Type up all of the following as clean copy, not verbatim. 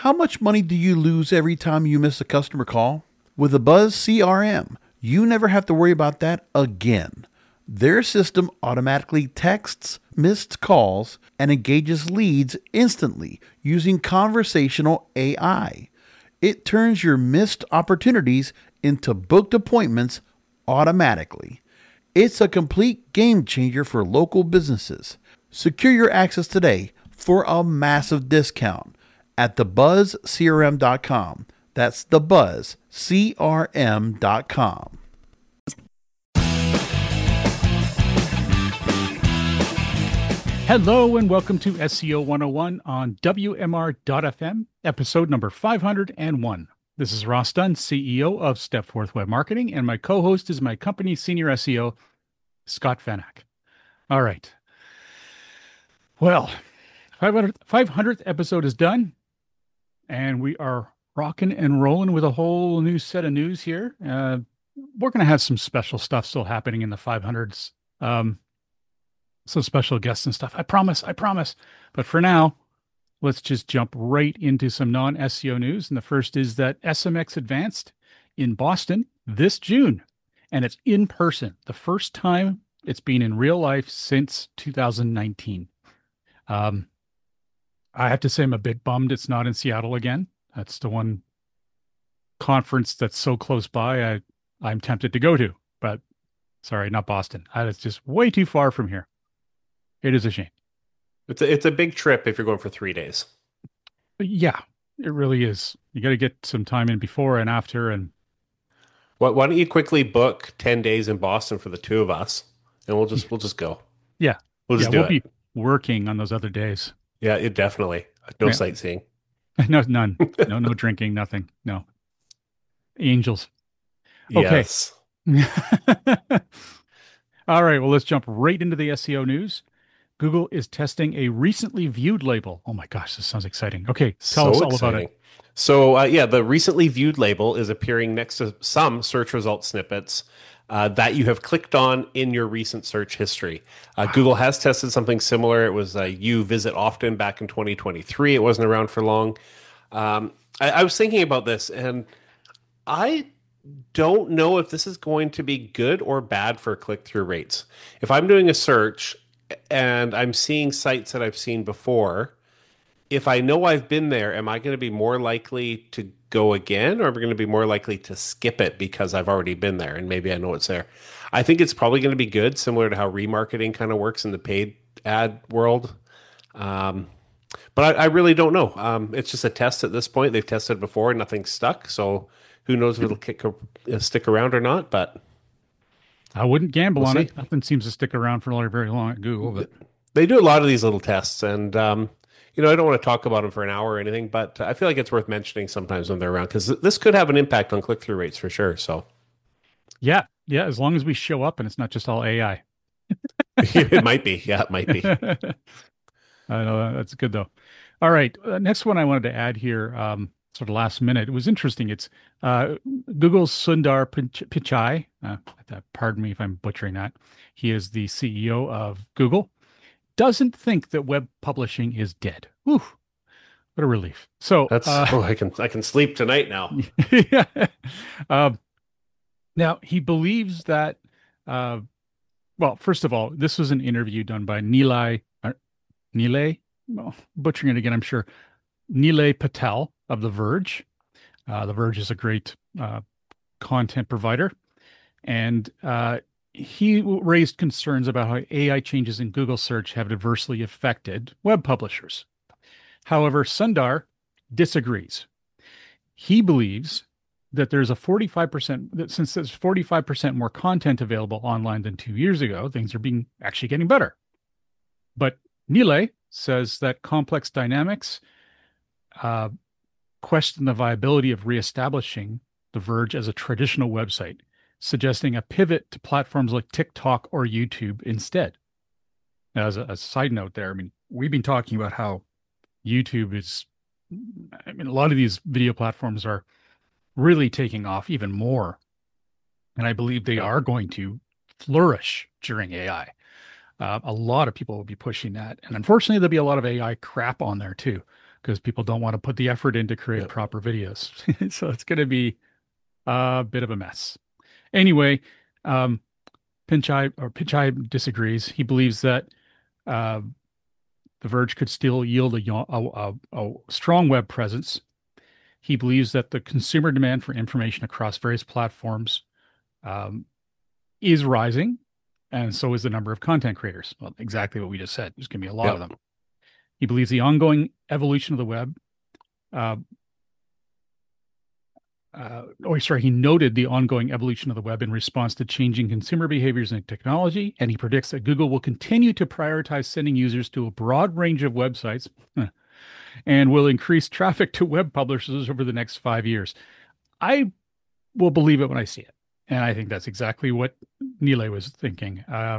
How much money do you lose every time you miss a customer call? With the Buzz CRM, you never have to worry about that again. Their system automatically texts missed calls and engages leads instantly using conversational AI. It turns your missed opportunities into booked appointments automatically. It's a complete game changer for local businesses. Secure your access today for a massive discount at thebuzzcrm.com. That's thebuzzcrm.com. Hello and welcome to SEO 101 on WMR.FM, episode number 501. This is Ross Dunn, CEO of Stepforth Web Marketing, and my co-host is my company's senior SEO, Scott Fanak. All right. Well, 500th episode is done, and we are rocking and rolling with a whole new set of news here. We're going to have some special stuff still happening in the 500s. Some special guests and stuff. I promise. But for now, let's just jump right into some non-SEO news. And the first is that SMX Advanced in Boston this June, and it's in person. The first time it's been in real life since 2019. I have to say I'm a bit bummed it's not in Seattle again. That's the one conference that's so close by I'm tempted to go to. But sorry, not Boston. It's just way too far from here. It is a shame. It's a big trip if you're going for 3 days. Yeah, it really is. You got to get some time in before and after. And why don't you quickly book 10 days in Boston for the two of us, and we'll just go. Yeah, we'll be working on those other days. Yeah, it definitely no sightseeing. No, none. No drinking. Nothing. No. Angels. Okay. Yes. All right. Well, let's jump right into the SEO news. Google is testing a recently viewed label. Oh my gosh, this sounds exciting. Okay, tell us all about it. So the recently viewed label is appearing next to some search result snippets that you have clicked on in your recent search history. Google has tested something similar. It was You Visit Often back in 2023. It wasn't around for long. I was thinking about this, and I don't know if this is going to be good or bad for click-through rates. If I'm doing a search and I'm seeing sites that I've seen before, if I know I've been there, am I going to be more likely to go again, or am I going to be more likely to skip it because I've already been there and maybe I know it's there? I think it's probably going to be good, similar to how remarketing kind of works in the paid ad world. But I really don't know. It's just a test at this point. They've tested before and nothing stuck. So who knows if it'll stick around or not, but I wouldn't gamble on it. Nothing seems to stick around for very long at Google. But they do a lot of these little tests, and I don't want to talk about them for an hour or anything, but I feel like it's worth mentioning sometimes when they're around, because this could have an impact on click-through rates for sure. So, yeah, as long as we show up and it's not just all AI. It might be. Yeah, it might be. I know that's good though. All right, next one I wanted to add here. Sort of last minute. It was interesting. It's Google's Sundar Pichai. Pardon me if I'm butchering that. He is the CEO of Google. Doesn't think that web publishing is dead. Whew, what a relief. So that's I can sleep tonight now. Yeah. Now he believes that. Well, first of all, this was an interview done by Nilay. Well, butchering it again, I'm sure. Nilay Patel of The Verge. The Verge is a great content provider. And he raised concerns about how AI changes in Google search have adversely affected web publishers. However, Sundar disagrees. He believes that there's a 45%, that since there's 45% more content available online than 2 years ago, things are actually getting better. But Nilay says that complex dynamics question the viability of reestablishing The Verge as a traditional website, suggesting a pivot to platforms like TikTok or YouTube instead. Now, as a side note there, I mean, we've been talking about how YouTube is, I mean, a lot of these video platforms are really taking off even more. And I believe they are going to flourish during AI. A lot of people will be pushing that. And unfortunately, there'll be a lot of AI crap on there too. because people don't want to put the effort in to create Yeah. proper videos. So it's going to be a bit of a mess. Anyway, um, Pinchai disagrees. He believes that uh, The Verge could still yield a strong web presence. He believes that the consumer demand for information across various platforms um, is rising, and so is the number of content creators. Well, exactly what we just said. There's going to be a lot of Yep. them. He believes the ongoing evolution of the web. Uh, he noted the ongoing evolution of the web in response to changing consumer behaviors and technology, and he predicts that Google will continue to prioritize sending users to a broad range of websites and will increase traffic to web publishers over the next 5 years. I will believe it when I see it. And I think that's exactly what Nile was thinking.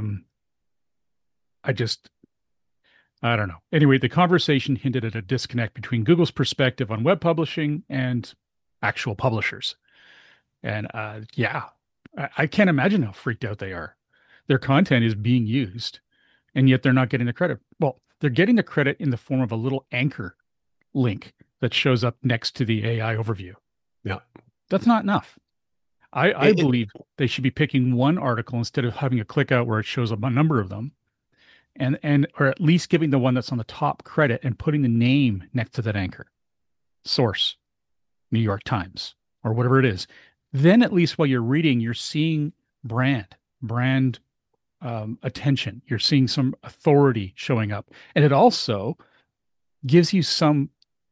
I just, I don't know. Anyway, the conversation hinted at a disconnect between Google's perspective on web publishing and actual publishers. And yeah, I can't imagine how freaked out they are. Their content is being used, and yet they're not getting the credit. Well, they're getting the credit in the form of a little anchor link that shows up next to the AI overview. Yeah. That's not enough. I It, believe they should be picking one article instead of having a click out where it shows up a number of them, and or at least giving the one that's on the top credit and putting the name next to that anchor. Source, New York Times, or whatever it is. Then at least while you're reading, you're seeing brand attention. You're seeing some authority showing up, and it also gives you some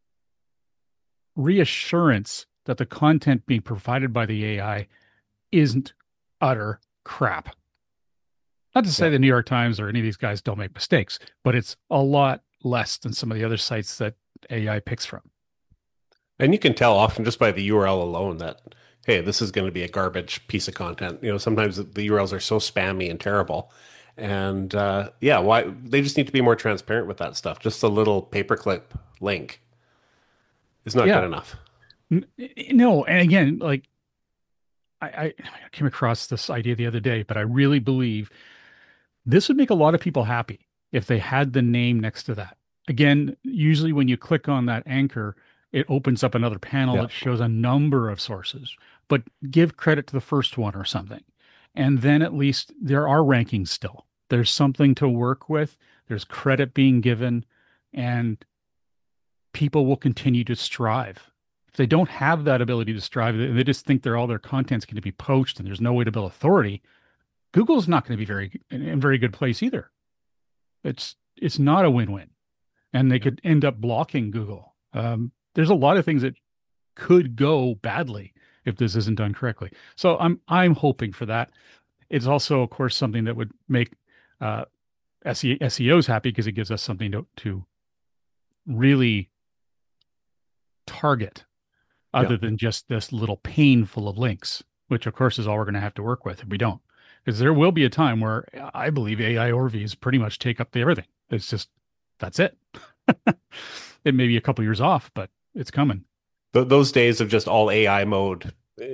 reassurance that the content being provided by the AI isn't utter crap. Not to say yeah. the New York Times or any of these guys don't make mistakes, but it's a lot less than some of the other sites that AI picks from. And you can tell often just by the URL alone that, hey, this is going to be a garbage piece of content. Sometimes the URLs are so spammy and terrible. And yeah, why they just need to be more transparent with that stuff. Just a little paperclip link is not good Yeah. enough. No, and again, like I came across this idea the other day, but I really believe this would make a lot of people happy if they had the name next to that. Again, usually when you click on that anchor, it opens up another panel Yeah. that shows a number of sources, but give credit to the first one or something. And then at least there are rankings still. There's something to work with, there's credit being given, and people will continue to strive. If they don't have that ability to strive, they just think all their content's going to be poached and there's no way to build authority. Google's not going to be in very good place either. It's not a win-win, and they could end up blocking Google. There's a lot of things that could go badly if this isn't done correctly. So I'm hoping for that. It's also, of course, something that would make uh, SEOs happy because it gives us something to really target Yeah. other than just this little pane full of links, which of course is all we're going to have to work with if we don't. Because there will be a time where I believe AI overviews pretty much take up everything. It's just, that's it. It may be a couple years off, but it's coming. Those days of just all AI mode,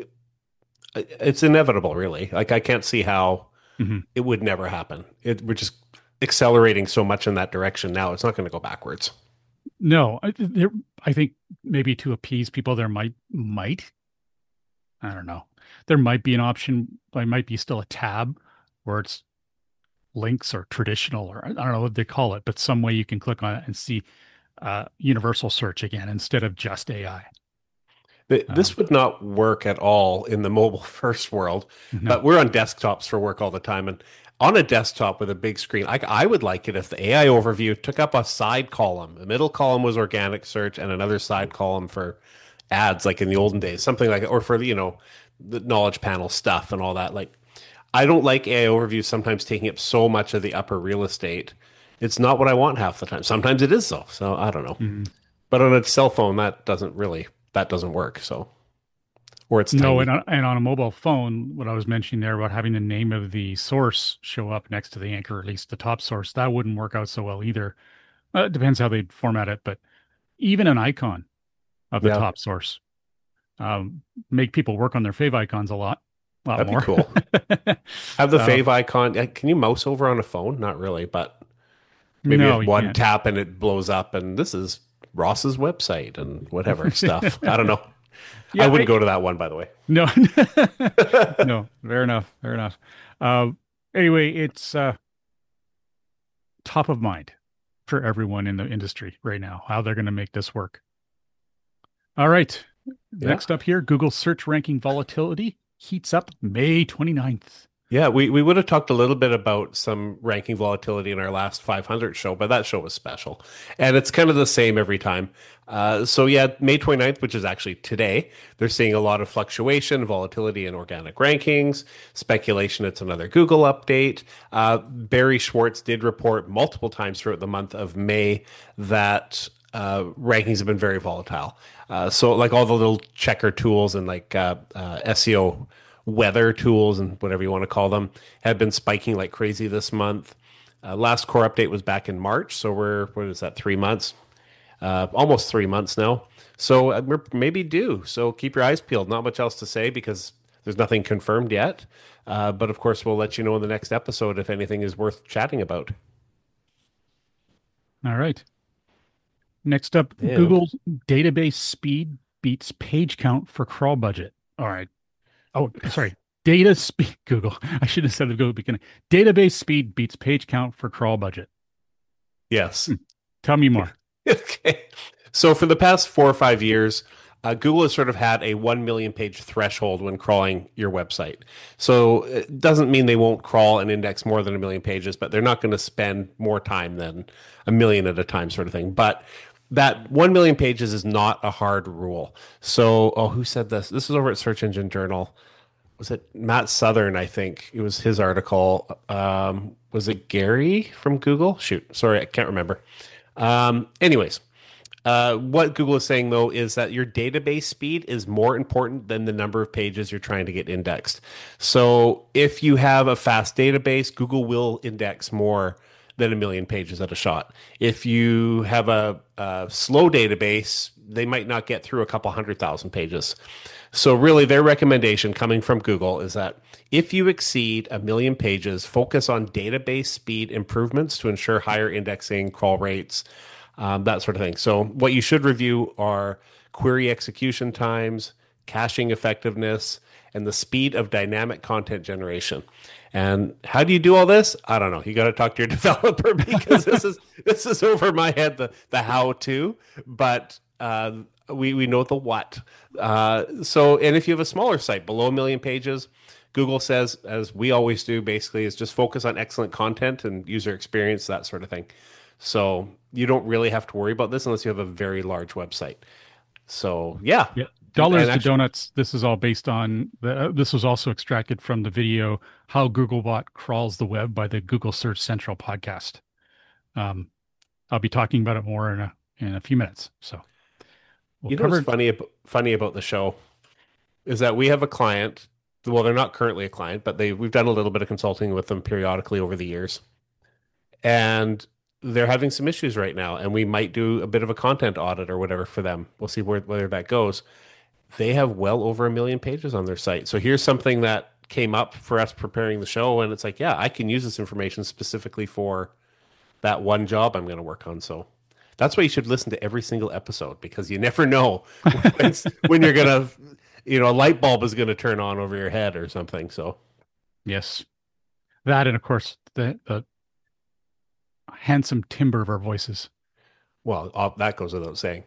it's inevitable, really. Like I can't see how Mhm. it would never happen. We're just accelerating so much in that direction now. It's not going to go backwards. No, I think maybe to appease people, there might, I don't know. There might be an option. There might be still a tab where it's links or traditional, or I don't know what they call it, but some way you can click on it and see universal search again instead of just AI. This would not work at all in the mobile first world, but No. we're on desktops for work all the time. And on a desktop with a big screen, I would like it if the AI overview took up a side column. The middle column was organic search and another side column for ads, like in the olden days, something like, or for, the knowledge panel stuff and all that. Like, I don't like AI overviews sometimes taking up so much of the upper real estate. It's not what I want half the time. Sometimes it is though. So I don't know. Mhm. But on a cell phone, that doesn't work. So, or it's No, tiny. and on a mobile phone, what I was mentioning there about having the name of the source show up next to the anchor, or at least the top source, that wouldn't work out so well either. It depends how they format it, but even an icon of the Yeah, top source make people work on their fave icons a lot that'd be more. cool. Have the uh, fave icon. Can you mouse over on a phone? Not really, but maybe no, with you one can't. tap and it blows up. And this is Ross's website and whatever stuff. I don't know. Yeah, I wouldn't go to that one, by the way. No, no, fair enough. Fair enough. Anyway, it's top of mind for everyone in the industry right now, how they're going to make this work. All right. Next up here, Google search ranking volatility heats up May 29th. Yeah, we would have talked a little bit about some ranking volatility in our last 500 show, but that show was special. And it's kind of the same every time. So yeah, May 29th, which is actually today, they're seeing a lot of fluctuation, volatility in organic rankings, speculation it's another Google update. Barry Schwartz did report multiple times throughout the month of May that rankings have been very volatile. So like all the little checker tools and like SEO weather tools and whatever you want to call them have been spiking like crazy this month. Last core update was back in March. So what is that, 3 months? Almost 3 months now. So we're maybe due. So keep your eyes peeled. Not much else to say because there's nothing confirmed yet. But of course, we'll let you know in the next episode if anything is worth chatting about. All right. Next up, Google's database speed beats page count for crawl budget. All right. Oh, sorry. Data speed, Google. I should have said at the Google beginning. Database speed beats page count for crawl budget. Yes. Tell me more. Okay. So for the past 4 or 5 years, Google has sort of had a 1 million page threshold when crawling your website. So it doesn't mean they won't crawl and index more than 1 million pages, but they're not going to spend more time than 1 million at a time sort of thing. But that 1 million pages is not a hard rule. So, who said this? This is over at Search Engine Journal. Was it Matt Southern? I think it was his article. Was it Gary from Google? Shoot, sorry, I can't remember. Anyways, what Google is saying though is that your database speed is more important than the number of pages you're trying to get indexed. So, if you have a fast database, Google will index more than 1 million pages at a shot. If you have a slow database, they might not get through a couple 100,000 pages. So really their recommendation coming from Google is that if you exceed 1 million pages, focus on database speed improvements to ensure higher indexing, crawl rates, that sort of thing. So what you should review are query execution times, caching effectiveness, and the speed of dynamic content generation. And how do you do all this? I don't know. You got to talk to your developer because this is over my head, the how to, but we know the what. So, and if you have a smaller site below 1 million pages, Google says, as we always do, basically, is just focus on excellent content and user experience, that sort of thing. So you don't really have to worry about this unless you have a very large website. So yeah. Dollars to donuts. This is all based on this was also extracted from the video "How Googlebot Crawls the Web" by the Google Search Central podcast. I'll be talking about it more in a few minutes. So, you know what's funny about the show is that we have a client. Well, they're not currently a client, but we've done a little bit of consulting with them periodically over the years, and they're having some issues right now. And we might do a bit of a content audit or whatever for them. We'll see whether that goes. They have well over 1 million pages on their site. So here's something that came up for us preparing the show. And it's like, yeah, I can use this information specifically for that one job I'm going to work on. So that's why you should listen to every single episode, because you never know when you're going to, a light bulb is going to turn on over your head or something. So yes, that, and of course the handsome timbre of our voices. Well, that goes without saying.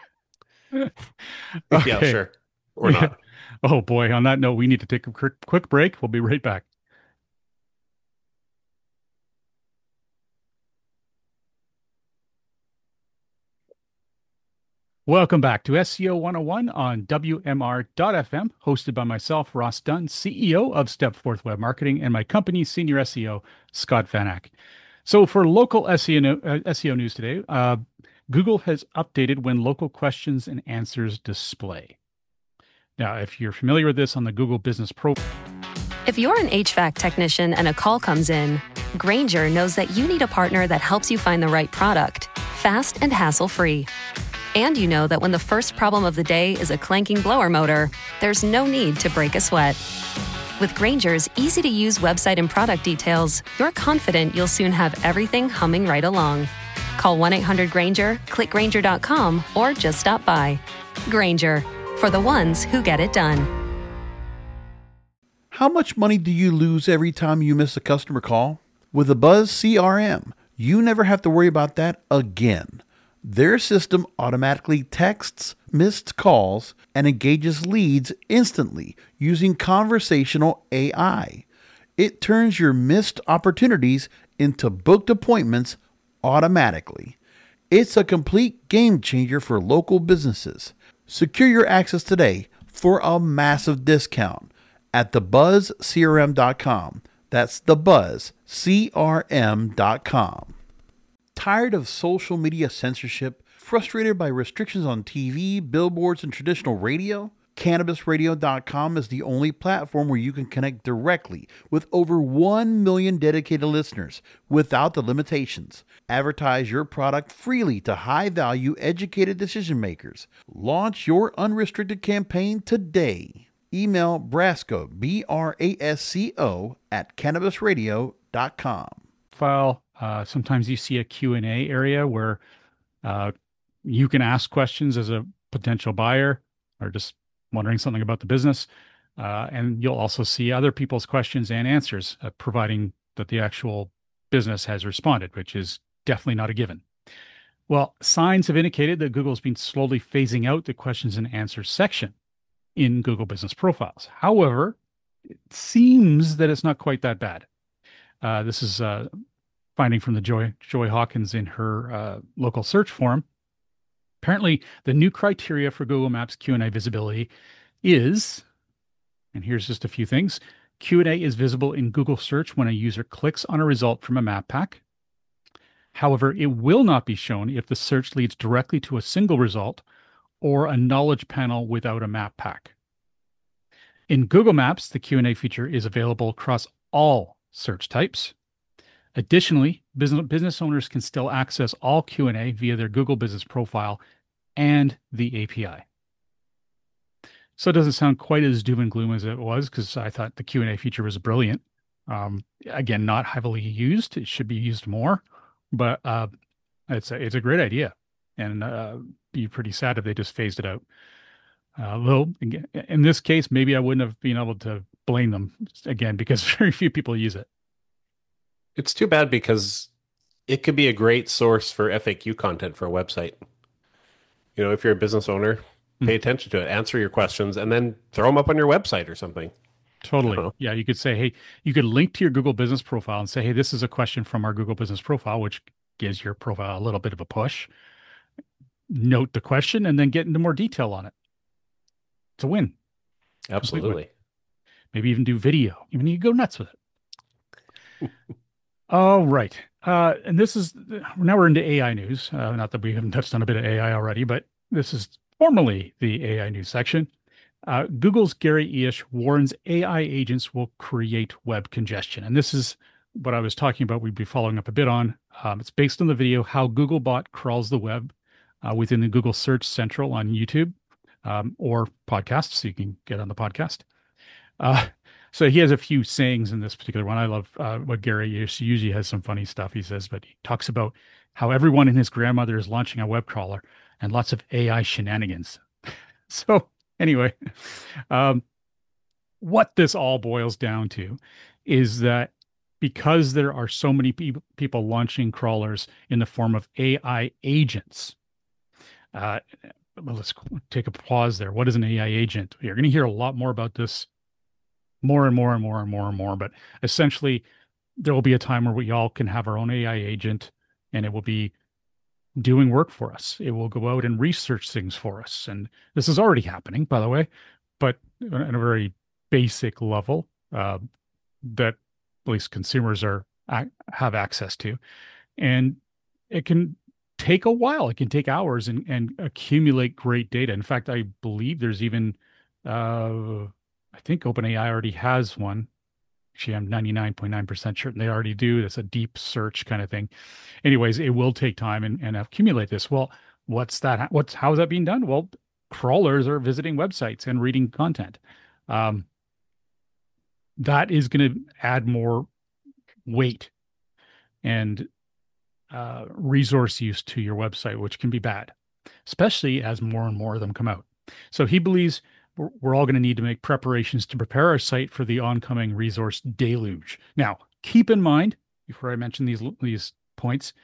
Okay. Yeah, sure. Or not. Oh boy. On that note, we need to take a quick break. We'll be right back. Welcome back to SEO 101 on WMR.FM, hosted by myself, Ross Dunn, CEO of Stepforth Web Marketing, and my company's senior SEO, Scott Vanak. So for local SEO news today, Google has updated when local questions and answers display. Now, if you're familiar with this on the Google Business Pro. If you're an HVAC technician and a call comes in, Grainger knows that you need a partner that helps you find the right product, fast and hassle-free. And you know that when the first problem of the day is a clanking blower motor, there's no need to break a sweat. With Grainger's easy-to-use website and product details, you're confident you'll soon have everything humming right along. Call 1-800-GRANGER, click Grainger.com, or just stop by. Grainger, for the ones who get it done. How much money do you lose every time you miss a customer call? With the Buzz CRM, you never have to worry about that again. Their system automatically texts missed calls and engages leads instantly using conversational AI. It turns your missed opportunities into booked appointments automatically. It's a complete game changer for local businesses. Secure your access today for a massive discount at thebuzzcrm.com. That's thebuzzcrm.com. Tired of social media censorship? Frustrated by restrictions on TV, billboards, and traditional radio? CannabisRadio.com is the only platform where you can connect directly with over 1 million dedicated listeners without the limitations. Advertise your product freely to high-value, educated decision makers. Launch your unrestricted campaign today. Email Brasco, Brasco, at CannabisRadio.com. File. Sometimes you see a Q&A area where you can ask questions as a potential buyer or just wondering something about the business. And you'll also see other people's questions and answers, providing that the actual business has responded, which is definitely not a given. Well, signs have indicated that Google's been slowly phasing out the questions and answers section in Google Business Profiles. However, it seems that it's not quite that bad. This is finding from the Joy Hawkins in her local search forum. Apparently, the new criteria for Google Maps Q&A visibility is, and here's just a few things, Q&A is visible in Google Search when a user clicks on a result from a map pack. However, it will not be shown if the search leads directly to a single result or a knowledge panel without a map pack. In Google Maps, the Q&A feature is available across all search types. Additionally, business owners can still access all Q&A via their Google Business Profile and the API. So it doesn't sound quite as doom and gloom as it was, because I thought the Q&A feature was brilliant. Again, not heavily used. It should be used more, but it's a great idea, and be pretty sad if they just phased it out. In this case, maybe I wouldn't have been able to blame them again, because very few people use it. It's too bad, because it could be a great source for FAQ content for a website. You know, if you're a business owner, pay attention to it, answer your questions, and then throw them up on your website or something. Totally. Yeah, you could say, hey, you could link to your Google Business Profile and say, hey, this is a question from our Google Business Profile, which gives your profile a little bit of a push. Note the question and then get into more detail on it. It's a win. Absolutely. Win. Maybe even do video. Even you go nuts with it. All right. And this is, now we're into AI news. Not that we haven't touched on a bit of AI already, but this is formally the AI news section. Google's Gary Illyes warns AI agents will create web congestion. And this is what I was talking about. We'd be following up a bit on. It's based on the video, How Googlebot Crawls the Web, within the Google Search Central on YouTube, or podcasts, so you can get on the podcast. So he has a few sayings in this particular one. I love what Gary usually has some funny stuff he says, but he talks about how everyone and his grandmother is launching a web crawler and lots of AI shenanigans. So anyway, what this all boils down to is that because there are so many people launching crawlers in the form of AI agents, let's take a pause there. What is an AI agent? You're going to hear a lot more about this more and more and more and more and more. But essentially, there will be a time where we all can have our own AI agent, and it will be doing work for us. It will go out and research things for us. And this is already happening, by the way, but on a very basic level that at least consumers have access to. And it can take a while. It can take hours and accumulate great data. In fact, I believe there's even I think OpenAI already has one. Actually, I'm 99.9% certain they already do. That's a deep search kind of thing. Anyways, it will take time and accumulate this. Well, what's that? How is that being done? Well, crawlers are visiting websites and reading content. That is going to add more weight and resource use to your website, which can be bad, especially as more and more of them come out. So he believes we're all going to need to make preparations to prepare our site for the oncoming resource deluge. Now, keep in mind, before I mention these points,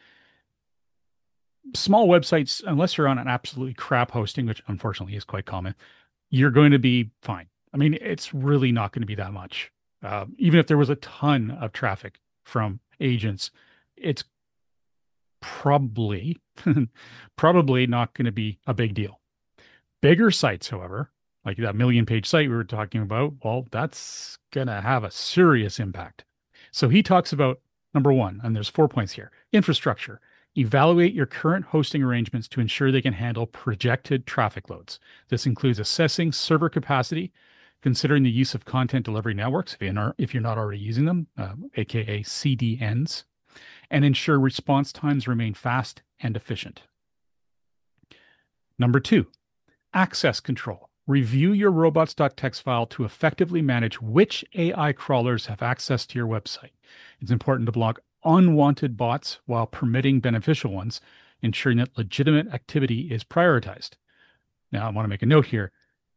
small websites, unless you're on an absolutely crap hosting, which unfortunately is quite common, you're going to be fine. I mean, it's really not going to be that much. Even if there was a ton of traffic from agents, it's probably not going to be a big deal. Bigger sites, however, like that million-page site we were talking about, well, that's going to have a serious impact. So he talks about, number one, and there's 4 points here: infrastructure. Evaluate your current hosting arrangements to ensure they can handle projected traffic loads. This includes assessing server capacity, considering the use of content delivery networks, if you're not already using them, aka CDNs, and ensure response times remain fast and efficient. Number 2, access control. Review your robots.txt file to effectively manage which AI crawlers have access to your website. It's important to block unwanted bots while permitting beneficial ones, ensuring that legitimate activity is prioritized. Now, I want to make a note here.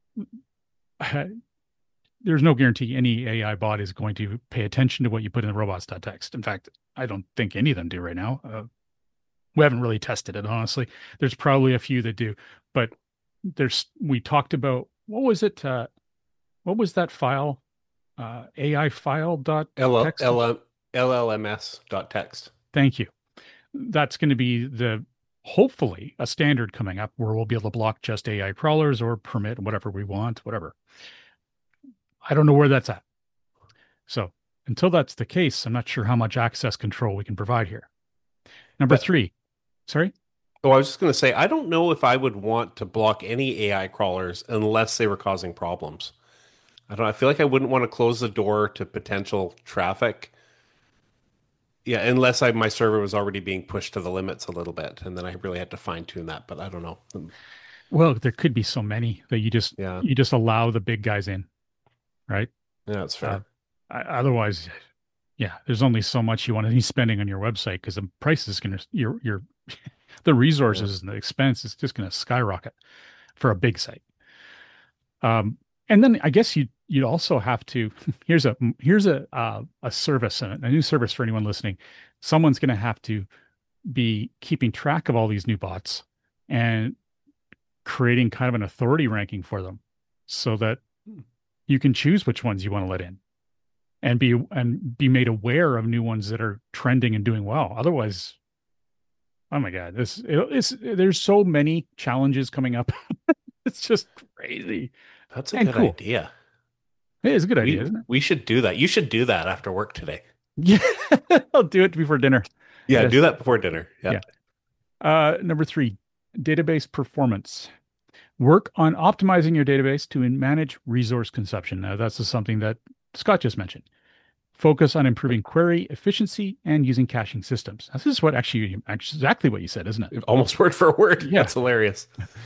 There's no guarantee any AI bot is going to pay attention to what you put in the robots.txt. In fact, I don't think any of them do right now. We haven't really tested it, honestly. There's probably a few that do, but we talked about, what was it? What was that file? AI file.txt? LLMS.txt. Thank you. That's going to be hopefully a standard coming up where we'll be able to block just AI crawlers or permit whatever we want, whatever. I don't know where that's at. So until that's the case, I'm not sure how much access control we can provide here. Number 3. Sorry? Oh, I was just going to say, I don't know if I would want to block any AI crawlers unless they were causing problems. I feel like I wouldn't want to close the door to potential traffic. Yeah, unless my server was already being pushed to the limits a little bit, and then I really had to fine tune that, but I don't know. Well, there could be so many that you just allow the big guys in, right? Yeah, that's fair. Otherwise, yeah, there's only so much you want to be spending on your website because the price is going to the resources and the expense is just going to skyrocket for a big site. And then I guess you'd also have to, here's a service, a new service for anyone listening. Someone's going to have to be keeping track of all these new bots and creating kind of an authority ranking for them so that you can choose which ones you want to let in and be made aware of new ones that are trending and doing well. Otherwise, oh my God, there's so many challenges coming up. It's just crazy. That's a good idea. It is a good idea, isn't it? We should do that. You should do that after work today. Yeah, I'll do it before dinner. Yeah, do that before dinner. Yeah. Number 3, database performance. Work on optimizing your database to manage resource consumption. Now, that's something that Scott just mentioned. Focus on improving query efficiency and using caching systems. This is exactly what you said, isn't it? Almost word for word. Yeah. That's hilarious.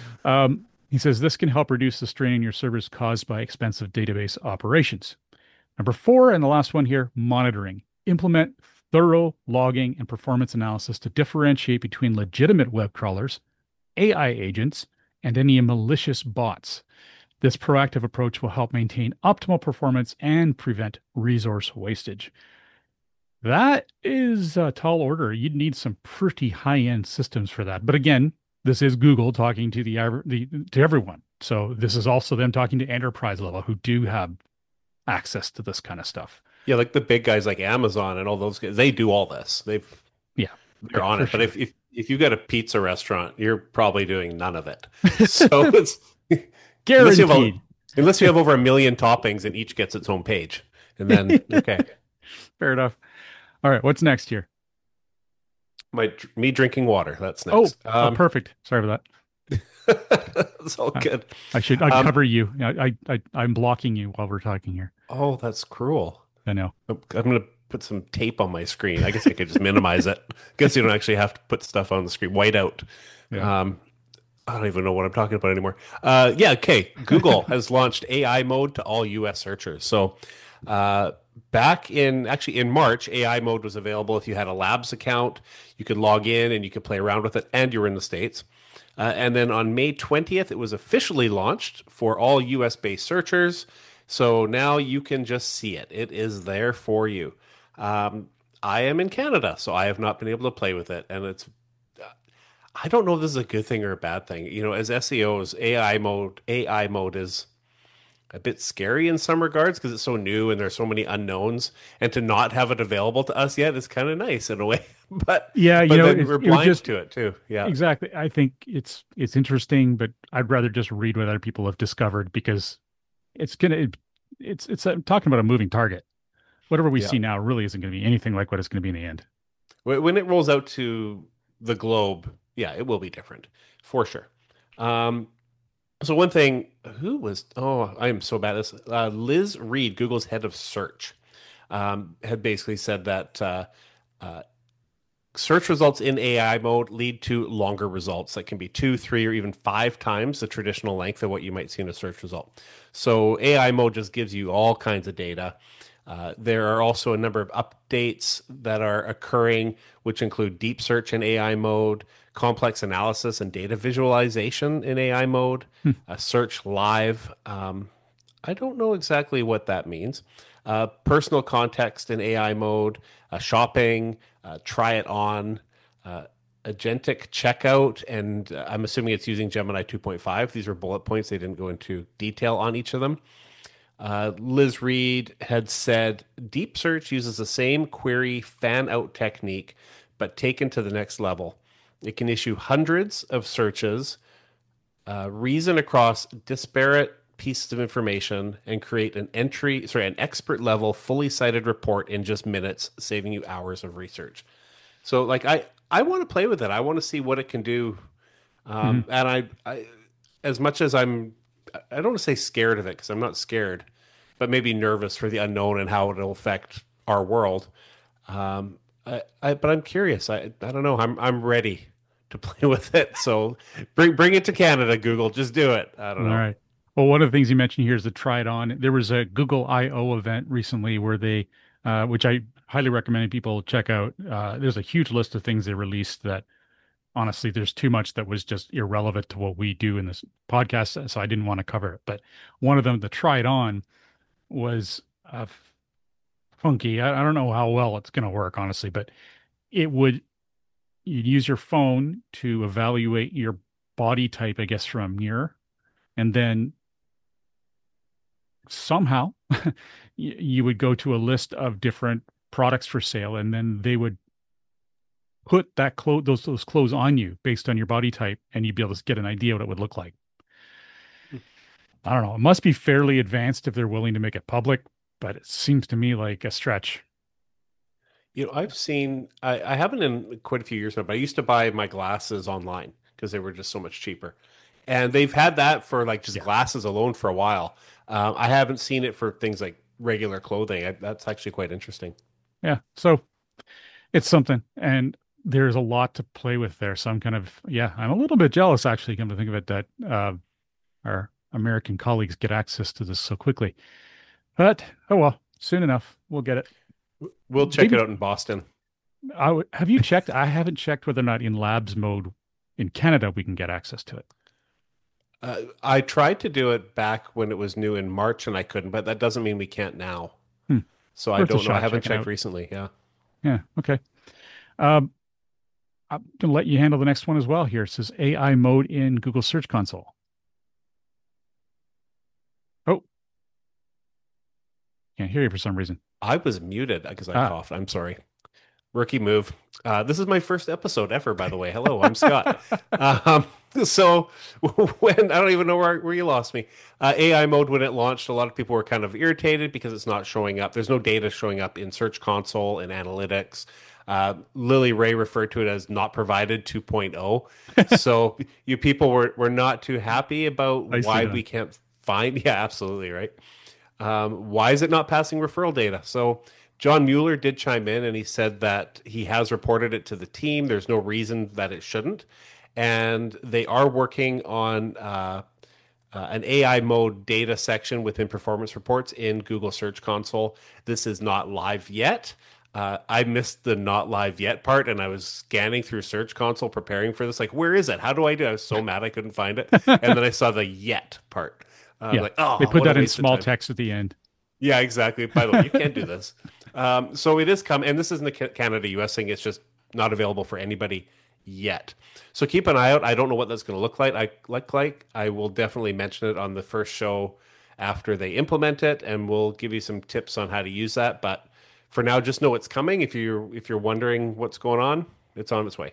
He says this can help reduce the strain on your servers caused by expensive database operations. Number 4, and the last one here, monitoring. Implement thorough logging and performance analysis to differentiate between legitimate web crawlers, AI agents, and any malicious bots. This proactive approach will help maintain optimal performance and prevent resource wastage. That is a tall order. You'd need some pretty high-end systems for that. But again, this is Google talking to to everyone. So this is also them talking to enterprise level who do have access to this kind of stuff. Yeah, like the big guys like Amazon and all those guys, they do all this. They're on it. Sure. But if you've got a pizza restaurant, you're probably doing none of it. So it's guaranteed. Unless you have over 1 million toppings and each gets its own page. And then, okay. Fair enough. All right, what's next here? Me drinking water. That's next. Oh, perfect. Sorry for that. It's all good. I'll cover you. I'm blocking you while we're talking here. Oh, that's cruel. I know. I'm going to put some tape on my screen. I guess I could just minimize it. I guess you don't actually have to put stuff on the screen. White out. Yeah. I don't even know what I'm talking about anymore. Okay. Google has launched AI mode to all US searchers. So Back in March, AI mode was available if you had a Labs account. You could log in and you could play around with it, and you're in the States. And then on May 20th, it was officially launched for all US-based searchers. So now you can just see it. It is there for you. I am in Canada, so I have not been able to play with it. And I don't know if this is a good thing or a bad thing. You know, as SEOs, AI mode is a bit scary in some regards because it's so new and there's so many unknowns. And to not have it available to us yet is kind of nice in a way. But yeah, but you know, then we're blind to it too. Yeah, exactly. I think it's interesting, but I'd rather just read what other people have discovered because it's talking about a moving target. Whatever we yeah. see now really isn't going to be anything like what it's going to be in the end. When it rolls out to the globe, yeah, it will be different for sure. So one thing, I am so bad at this. Liz Reed, Google's head of search, had basically said that search results in AI mode lead to longer results that can be 2, 3, or even 5 times the traditional length of what you might see in a search result. So AI mode just gives you all kinds of data. There are also a number of updates that are occurring, which include deep search in AI mode, complex analysis and data visualization in AI mode, search live. I don't know exactly what that means. Personal context in AI mode, shopping, try it on, agentic checkout, and I'm assuming it's using Gemini 2.5. These are bullet points. They didn't go into detail on each of them. Liz Reed had said deep search uses the same query fan out technique, but taken to the next level. It can issue hundreds of searches, reason across disparate pieces of information, and create an expert level, fully cited report in just minutes, saving you hours of research. So, like, I want to play with it. I want to see what it can do. And I, as much as I don't want to say scared of it because I'm not scared, but maybe nervous for the unknown and how it'll affect our world. But I'm curious. I don't know. I'm ready to play with it. So bring it to Canada, Google. Just do it. I don't know. All right. Well, one of the things you mentioned here is the try it on. There was a Google I/O event recently where they, which I highly recommend people check out. There's a huge list of things they released that honestly, there's too much that was just irrelevant to what we do in this podcast. So I didn't want to cover it. But one of them, the try it on, was funky. I don't know how well it's going to work, honestly, but you'd use your phone to evaluate your body type, I guess, from near, and then somehow you would go to a list of different products for sale, and then they would put those clothes on you based on your body type, and you'd be able to get an idea what it would look like. I don't know. It must be fairly advanced if they're willing to make it public, but it seems to me like a stretch. You know, I haven't in quite a few years now, but I used to buy my glasses online because they were just so much cheaper. And they've had that for like just glasses alone for a while. I haven't seen it for things like regular clothing. That's actually quite interesting. Yeah. So it's something. And there's a lot to play with there. So I'm I'm a little bit jealous, actually, come to think of it, that our American colleagues get access to this so quickly. But, oh well, soon enough, we'll get it. We'll check it out in Boston. Have you checked? I haven't checked whether or not in Labs mode in Canada we can get access to it. I tried to do it back when it was new in March and I couldn't, but that doesn't mean we can't now. So I don't know. I haven't checked recently. Yeah. Yeah. Okay. I'm going to let you handle the next one as well here. It says AI mode in Google Search Console. Oh, can't hear you for some reason. I was muted because I coughed. I'm sorry. Rookie move. This is my first episode ever, by the way. Hello, I'm Scott. So when I don't even know where you lost me. AI mode, when it launched, a lot of people were kind of irritated because it's not showing up. There's no data showing up in Search Console and analytics. Lily Ray referred to it as not provided 2.0. So you people were not too happy about why we can't find. Yeah, absolutely. Right. Why is it not passing referral data? So John Mueller did chime in and he said that he has reported it to the team. There's no reason that it shouldn't. And they are working on an AI mode data section within performance reports in Google Search Console. This is not live yet. I missed the not live yet part, and I was scanning through Search Console preparing for this. Like, where is it? How do I do it? I was so mad I couldn't find it. And then I saw the yet part. Yeah. Like, oh, they put what a that in waste of small time. text at the end. Yeah, exactly. By the way, you can't do this. So it is coming, and this isn't a Canada, US thing. It's just not available for anybody yet. So keep an eye out. I don't know what that's going to look like. I will definitely mention it on the first show after they implement it, and we'll give you some tips on how to use that. But for now, just know it's coming. If you're wondering what's going on, it's on its way.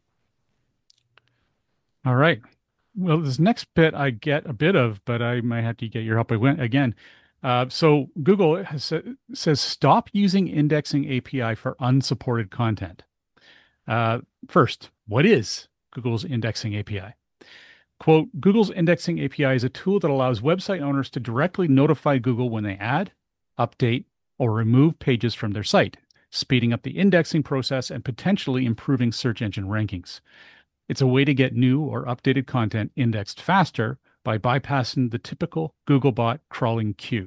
All right. Well, this next bit I get a bit of, but I might have to get your help again. So Google says stop using indexing API for unsupported content. First, what is Google's indexing API? Quote, Google's indexing API is a tool that allows website owners to directly notify Google when they add, update, or remove pages from their site, speeding up the indexing process and potentially improving search engine rankings. It's a way to get new or updated content indexed faster by bypassing the typical Googlebot crawling queue.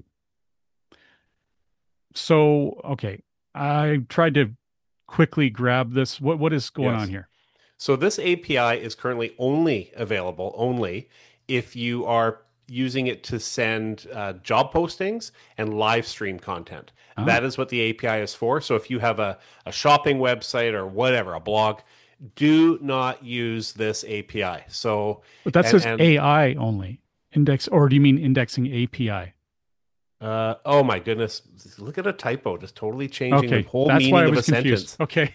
So, okay, I tried to quickly grab this. What is going on here? So this API is currently available if you are using it to send job postings and live stream content. Oh. That is what the API is for. So if you have a shopping website or whatever, a blog, do not use this API. So, but that says AI only index, or do you mean indexing API? Oh my goodness! Look at a typo, just totally changing the whole That's meaning why I of was a confused. sentence. Okay.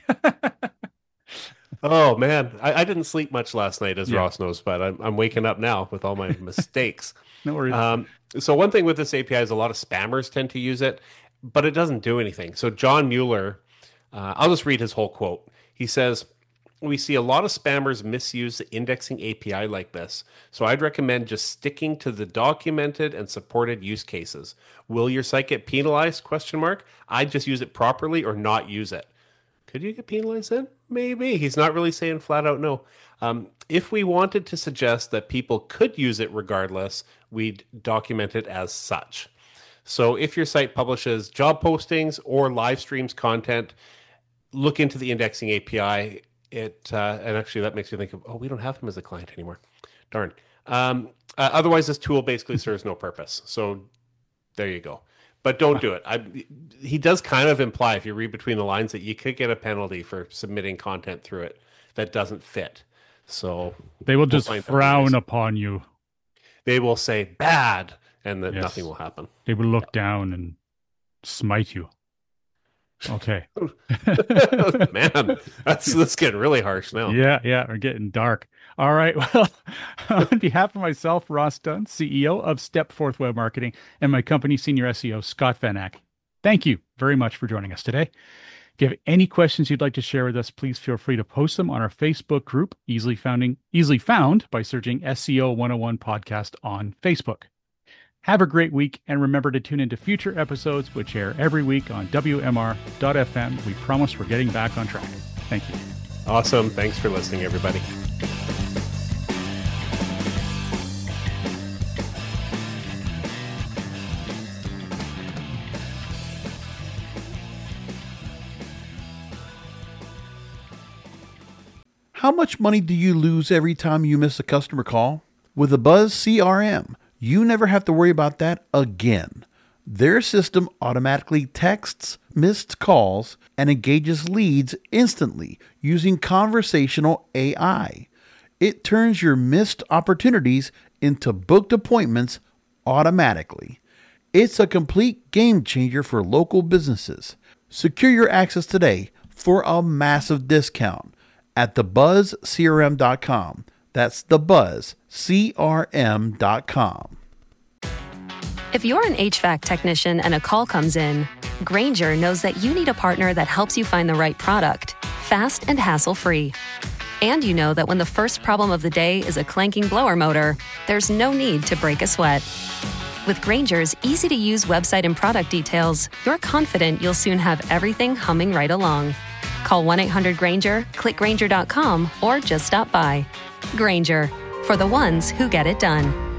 Oh man, I didn't sleep much last night, as Ross knows, but I'm waking up now with all my mistakes. No worries. So one thing with this API is a lot of spammers tend to use it, but it doesn't do anything. So John Mueller, I'll just read his whole quote. He says, "We see a lot of spammers misuse the indexing API like this, so I'd recommend just sticking to the documented and supported use cases. Will your site get penalized? ? I'd just use it properly or not use it." Could you get penalized then? Maybe. He's not really saying flat out no. If we wanted to suggest that people could use it regardless, we'd document it as such. So if your site publishes job postings or live streams content, look into the indexing API. And actually that makes me think of, we don't have them as a client anymore. Darn. Otherwise, this tool basically serves no purpose. So there you go. But don't do it. He does kind of imply, if you read between the lines, that you could get a penalty for submitting content through it that doesn't fit. So they will just frown upon you. They will say bad, and that nothing will happen. They will look down and smite you. Okay. Man, that's getting really harsh now. Yeah, we're getting dark. All right. Well, on behalf of myself, Ross Dunn, CEO of Stepforth Web Marketing, and my company senior SEO, Scott Van Ack, thank you very much for joining us today. If you have any questions you'd like to share with us, please feel free to post them on our Facebook group, easily found by searching SEO 101 Podcast on Facebook. Have a great week, and remember to tune into future episodes, which air every week on WMR.FM. We promise we're getting back on track. Thank you. Awesome. Thanks for listening, everybody. How much money do you lose every time you miss a customer call? With a Buzz CRM, you never have to worry about that again. Their system automatically texts missed calls and engages leads instantly using conversational AI. It turns your missed opportunities into booked appointments automatically. It's a complete game changer for local businesses. Secure your access today for a massive discount at thebuzzcrm.com. That's thebuzzcrm.com. If you're an HVAC technician and a call comes in, Grainger knows that you need a partner that helps you find the right product, fast and hassle-free. And you know that when the first problem of the day is a clanking blower motor, there's no need to break a sweat. With Grainger's easy-to-use website and product details, you're confident you'll soon have everything humming right along. Call 1-800-GRAINGER, click Grainger.com, or just stop by. Grainger, for the ones who get it done.